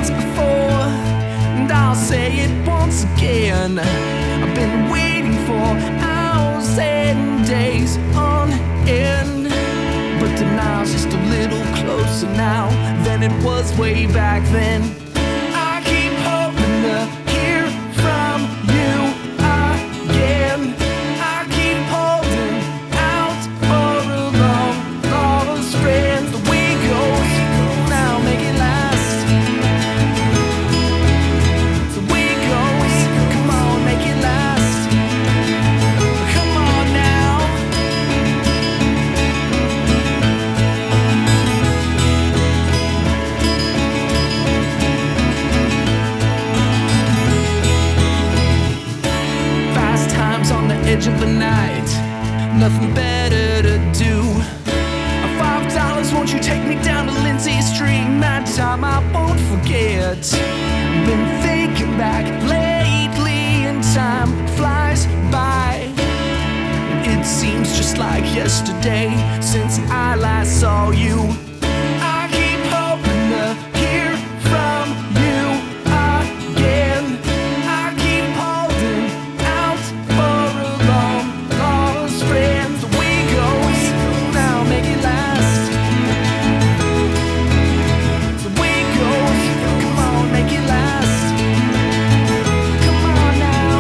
once before, and I'll say it once again. I've been waiting for hours and days on end, but denial's just a little closer now than it was way back then. I keep hoping to hear from you again. I keep holding out for a long, lost friend. The way goes, now make it last. The way goes, come on, make it last. Come on now. Fast times on the edge of the night, nothing better to do. $5, won't you take me down to Lindsay Street? That time I won't forget. Been thinking back lately, and time flies by. It seems just like yesterday since I last saw you. I keep hoping to hear from you again. I keep holding out for a long, lost friend. The way goes, now make it last. The way goes, come on, make it last. Come on now.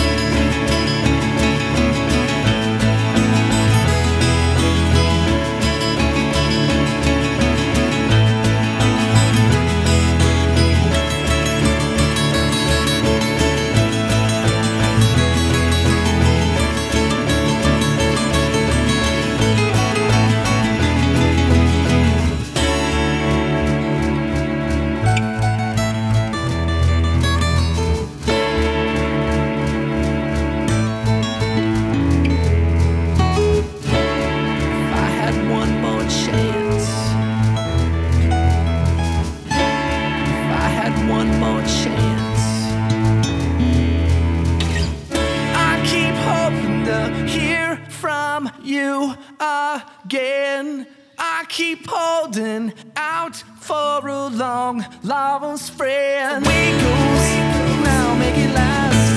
If I had one more chance, if I had one more chance, I keep hoping to hear from you again. I keep holding out for a long, lost friend. The way goes, now make it last.